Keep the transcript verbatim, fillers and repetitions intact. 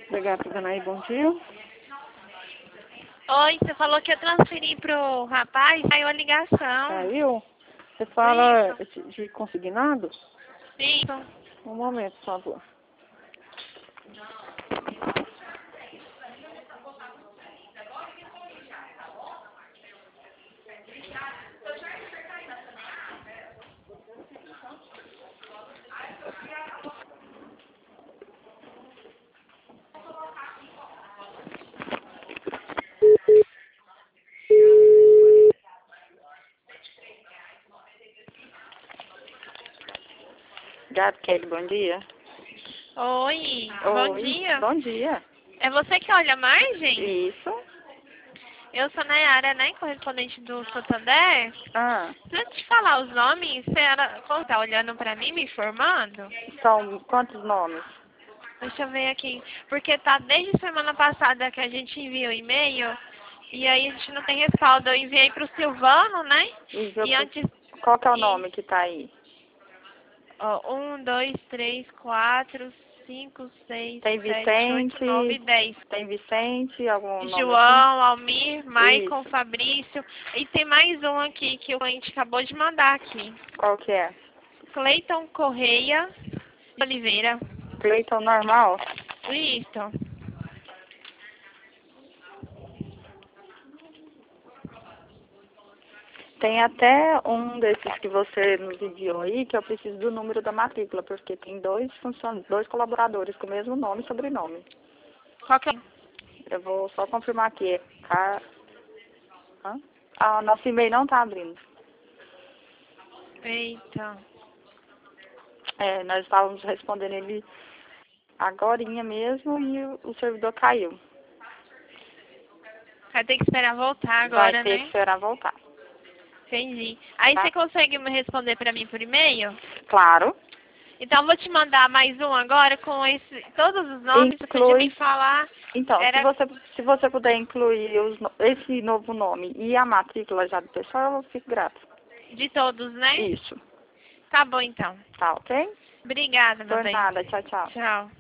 Obrigada, Danaí, bom dia. Oi, você falou que ia transferir pro rapaz, saiu a ligação. Caiu? Você fala de, de consignado? Isso. Um momento, por favor. Gato Kelly, bom dia. Oi, bom Oi, dia. Bom dia. É você que olha a margem? Isso. Eu sou Nayara, né, correspondente do Santander. Ah, Deixa eu te falar os nomes, você era, como tá olhando pra mim, me informando? são quantos nomes? Deixa eu ver aqui, porque tá desde semana passada que a gente enviou e-mail, e aí a gente não tem respaldo. Eu enviei pro Silvano, né, Isso, e antes... qual que é o E, nome que tá aí? ó, um, dois, três, quatro, cinco, seis, Tem sete, oito, nove, Vicente, dez. tem Vicente, algum nome João, Almir, assim? Maicon, Isso. Fabrício. E tem mais um aqui que o cliente acabou de mandar aqui. Qual que é? Cleiton Correia Oliveira. Cleiton normal? Isso. Tem até um desses que você nos enviou aí, que eu preciso do número da matrícula, porque tem dois funcionários, dois colaboradores com o mesmo nome e sobrenome. Qual que é? Eu vou só confirmar aqui. É Car... Hã? Ah, nosso e-mail não tá abrindo. Eita. É, nós estávamos respondendo ele agorinha mesmo e o, o servidor caiu. Vai ter que esperar voltar Vai agora, ter que né? esperar voltar. Entendi. Aí Tá? você consegue me responder pra mim por e-mail? Claro. Então eu vou te mandar mais um agora com esse, todos os nomes. Você podia Inclui. me falar. Então, Era se você, se você puder incluir os, no- esse novo nome e a matrícula já do pessoal, eu fico grata. de todos, né? Isso. Tá bom então. Tá, ok? Obrigada, meu Por bem. nada. Tchau, tchau. Tchau.